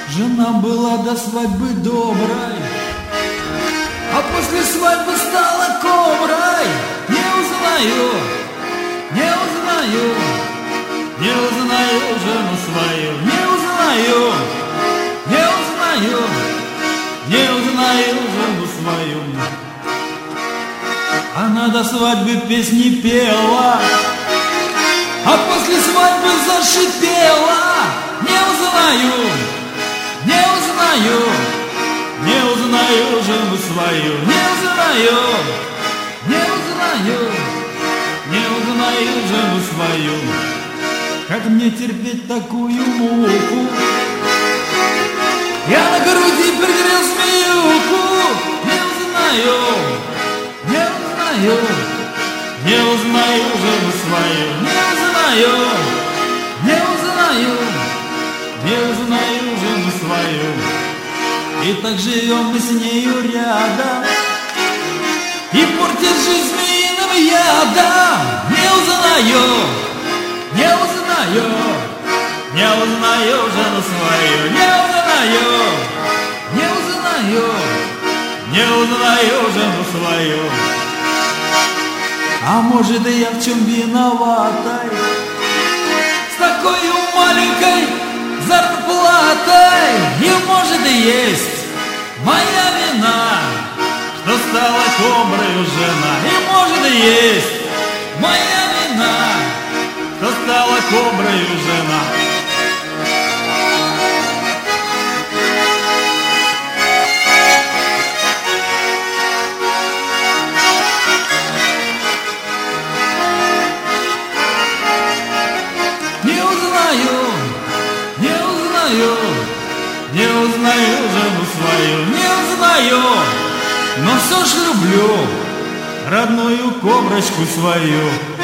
Жена была до свадьбы доброй, а после свадьбы стала коброй. Не узнаю, не узнаю, не узнаю жену свою. Не узнаю, не узнаю, не узнаю жену свою. Она до свадьбы песни пела, а после свадьбы зашипела. Не узнаю, не узнаю, не узнаю жену свою. Не узнаю, не узнаю, не узнаю жену свою. Как мне терпеть такую муку? Я на груди пригрел змеюку. Не узнаю, не узнаю, не узнаю жену свою. Не узнаю, не узнаю, не узнаю жену свою. И так живем мы с нею рядом, и портит жизнь змеиным ядом. Не узнаю, не узнаю, не узнаю жену свою. Не узнаю, не узнаю, не узнаю жену свою. А может, и я в чем виноватой, с такой маленькой зарплатой? И может, и есть моя вина, что стала коброю жена. И может, и есть моя вина, что стала коброю жена. Не узнаю, не узнаю, не узнаю жену свою. Не узнаю, но все ж люблю родную коброчку свою.